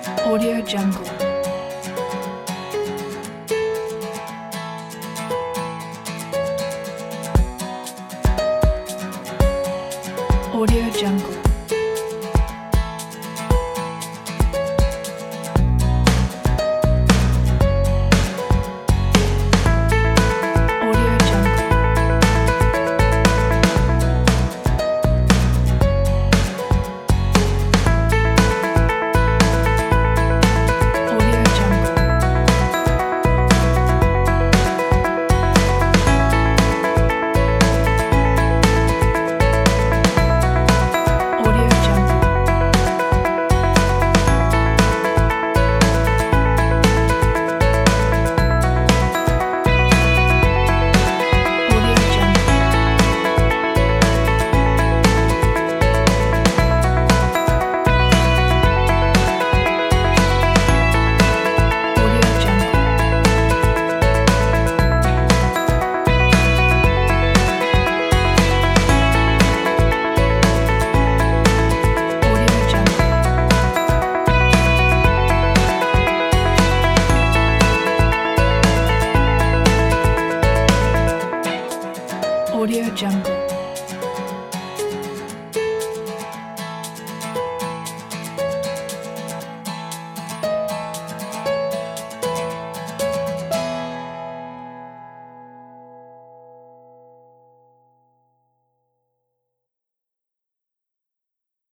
Audio Jungle. Audio Jungle. Audio Jungle. Audio Jungle. Audio Jungle. Audio Jungle. Audio Jungle. Audio Jungle. Audio Jungle.